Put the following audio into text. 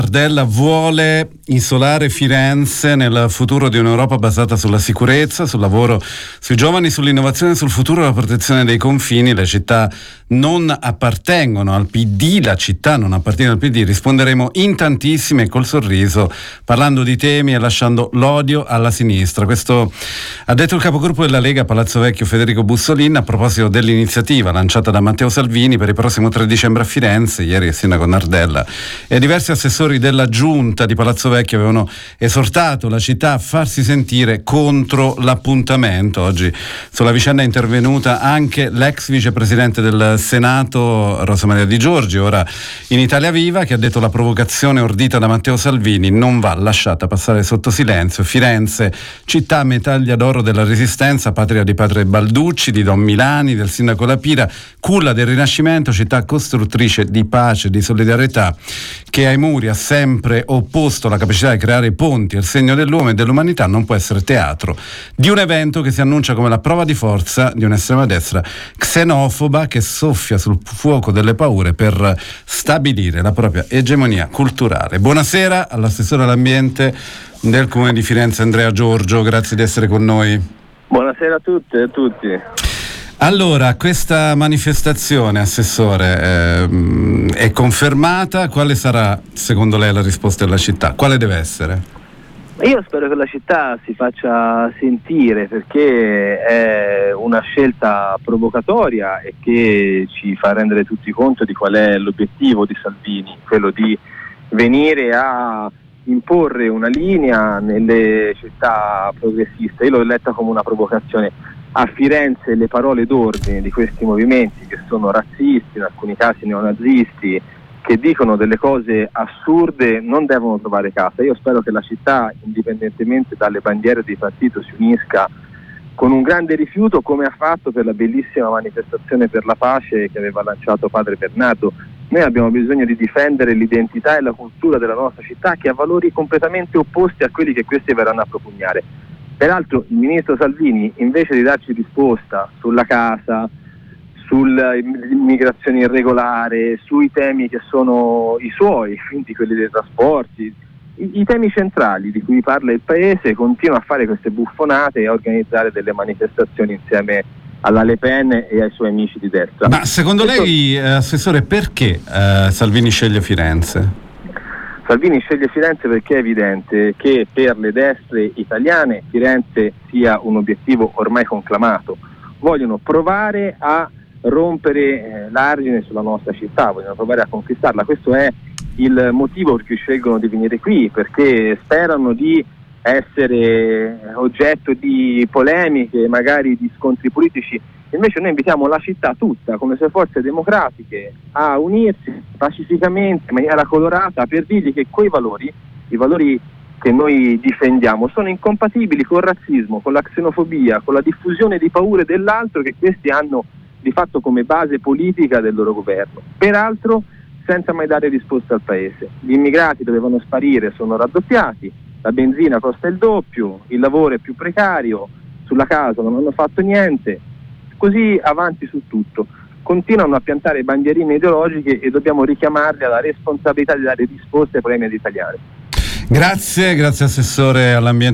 Nardella vuole isolare Firenze nel futuro di un'Europa basata sulla sicurezza, sul lavoro, sui giovani, sull'innovazione, sul futuro e la protezione dei confini. Le città non appartengono al PD, la città non appartiene al PD. Risponderemo in tantissime col sorriso, parlando di temi e lasciando l'odio alla sinistra. Questo ha detto il capogruppo della Lega a Palazzo Vecchio Federico Bussolin a proposito dell'iniziativa lanciata da Matteo Salvini per il prossimo 3 dicembre a Firenze. Ieri il sindaco Nardella e diversi assessori della giunta di Palazzo Vecchio avevano esortato la città a farsi sentire contro l'appuntamento. Oggi sulla vicenda è intervenuta anche l'ex vicepresidente del Senato Rosa Maria Di Giorgi, ora in Italia Viva, che ha detto: la provocazione ordita da Matteo Salvini non va lasciata passare sotto silenzio. Firenze, città medaglia d'oro della Resistenza, patria di padre Balducci, di Don Milani, del sindaco La Pira, culla del Rinascimento, città costruttrice di pace, di solidarietà, che ai muri ha sempre opposto la capacità di creare ponti, il segno dell'uomo e dell'umanità, non può essere teatro di un evento che si annuncia come la prova di forza di un'estrema destra xenofoba che soffia sul fuoco delle paure per stabilire la propria egemonia culturale. Buonasera all'assessore all'ambiente del Comune di Firenze Andrea Giorgio, grazie di essere con noi. Buonasera a tutte e a tutti. Allora, questa manifestazione, assessore, è confermata? Quale sarà secondo lei la risposta della città? Quale deve essere? Io spero che la città si faccia sentire, perché è una scelta provocatoria e che ci fa rendere tutti conto di qual è l'obiettivo di Salvini, quello di venire a imporre una linea nelle città progressiste. Io l'ho letta come una provocazione. A Firenze le parole d'ordine di questi movimenti, che sono razzisti, in alcuni casi neonazisti, che dicono delle cose assurde, non devono trovare casa. Io spero che la città, indipendentemente dalle bandiere di partito, si unisca con un grande rifiuto, come ha fatto per la bellissima manifestazione per la pace che aveva lanciato padre Bernardo. Noi abbiamo bisogno di difendere l'identità e la cultura della nostra città, che ha valori completamente opposti a quelli che questi verranno a propugnare. Peraltro il ministro Salvini, invece di darci risposta sulla casa, sull'immigrazione irregolare, sui temi che sono i suoi, quindi quelli dei trasporti, i temi centrali di cui parla il Paese, continua a fare queste buffonate e a organizzare delle manifestazioni insieme alla Le Pen e ai suoi amici di destra. Ma secondo lei, assessore, perché Salvini sceglie Firenze? Salvini sceglie Firenze perché è evidente che per le destre italiane Firenze sia un obiettivo ormai conclamato. Vogliono provare a rompere l'argine sulla nostra città, vogliono provare a conquistarla. Questo è il motivo per cui scelgono di venire qui, perché sperano di essere oggetto di polemiche, magari di scontri politici. Invece noi invitiamo la città tutta, come se forze democratiche, a unirsi pacificamente, in maniera colorata, per dirgli che quei valori, i valori che noi difendiamo, sono incompatibili col razzismo, con la xenofobia, con la diffusione di paure dell'altro che questi hanno di fatto come base politica del loro governo. Peraltro senza mai dare risposta al Paese. Gli immigrati dovevano sparire, sono raddoppiati, la benzina costa il doppio, il lavoro è più precario, sulla casa non hanno fatto niente. Così avanti su tutto. Continuano a piantare bandierine ideologiche e dobbiamo richiamarli alla responsabilità di dare risposte ai problemi degli italiani. Grazie assessore all'ambiente